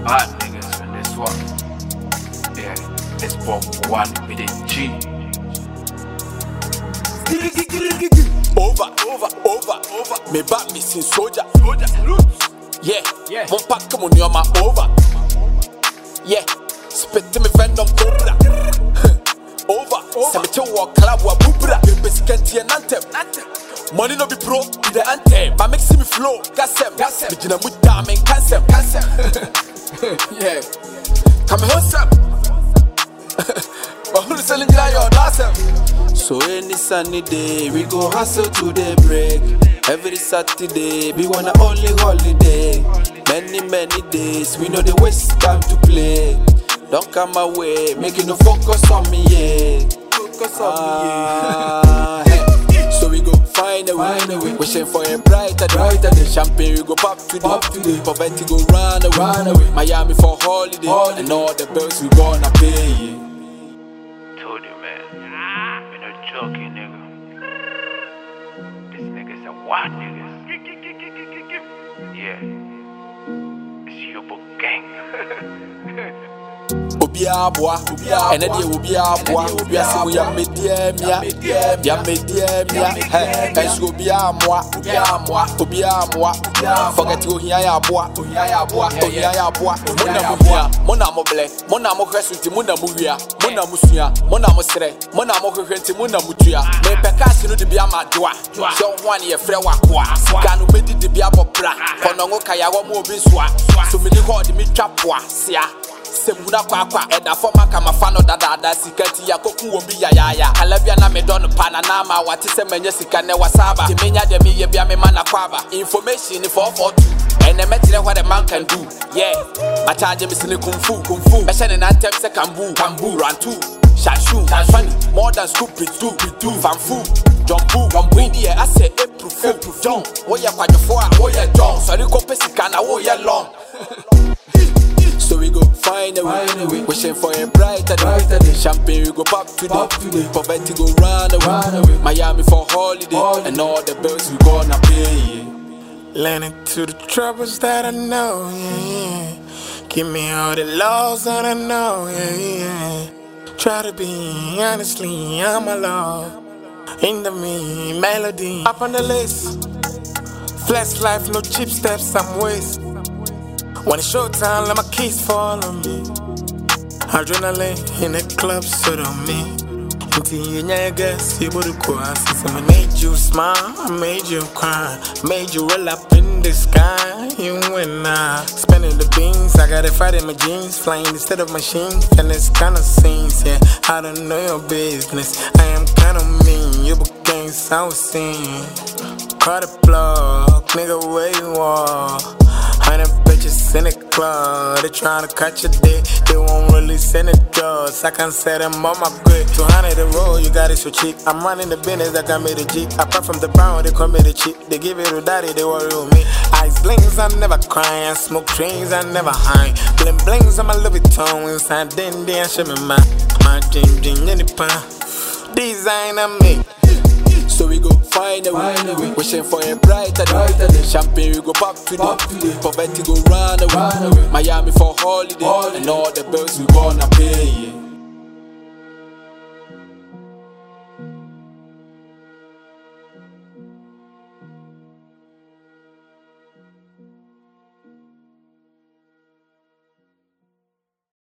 hot niggas in this one. Yeah, this bomb one with the G. Over. Me back missing soldier. Yeah. One pack come on your my over. Yeah. Spit to me venom cobra. Over. Samecho walk club wa bubra. Beskanti and anthem. Money no be pro, be the anthem. My makes me flow. Gassem. Begin a muta and cancel. Yeah. Come home, Sam. But who's selling your awesome? So any sunny day, we go hustle to the break. Every Saturday, we want a only holiday. Many days, we know the waste time to play. Don't come away, making no focus on me, yeah. So we go find a way, wishing for a brighter day. Champagne we go pop today. Poverty go run away. Miami for holiday, and all the bills we gonna pay. Told you, man. We're not joking, nigga. This nigga's a wild nigga. Yeah. It's your book gang. Obia boa, and then you be a boa. We are so we are media, hey, and so be a moi. Forget to hear ya boa, Mona mobile, Mona mo crescent, Mona muria, Mona musia, Mona mosre, Mona mo crescent, Mona mutia. Me pecas no de be a madua. So 1 year frewa kwa. Canu medi de be a bobra. Konongo kaya wa mo biswa. So me de hold me trapwa, sia. Semuna kwa eda forma kama fano dada sikati ya koku wombi ya Kalabia na me don pana ma wati se menye sika ne wasaba timenya de me ye bia me mana kwaba information for 442 and metire what a man can do. Yeah, I charge me sine kung fu me shene na tem se kambu rantu shashu funny more than stupid do fanfu jump in the I say April fool John wo ya kwadefo a wo ya John sorry ko pesika na wo ya long. So we go find a way, wishing for a brighter day. Champagne we go pop today. Poverty go run away. Miami for holiday, and all the bills we gonna pay. Learning to the troubles that I know, yeah. Give me all the laws that I know, yeah. Try to be honestly, I'm alone. In the me melody, up on the list. Flex life, no cheap steps, I'm waste. When it's showtime, let my keys follow me. Adrenaline in the club, sit on me. Until you guess you would cross. I made you smile, I made you cry, made you roll up in the sky. You and I spending the beans. I got a fight in my jeans, flying instead of machines. And it's kind of scenes, yeah. I don't know your business. I am kind of mean. You became so seen. Caught a plug, nigga, where you are? 100 bitches in the club, they tryna catch a dick. They won't really send the drugs. I can set them on my grip. 200 the road, you got it so cheap. I'm running the business, I got me the Jeep. Apart from the pound, they call me the cheap. They give it to daddy, they worry with me. Ice blings, I never cry. Smoke trees, I never hide. Bling blings, I'm a Louis Vuitton inside. Then I show me my ding any pan. Designer me. So we go find a way, wishing for a brighter day. Champagne we go pop today. Poverty go run away. Miami for holiday, and all the bills we gonna pay.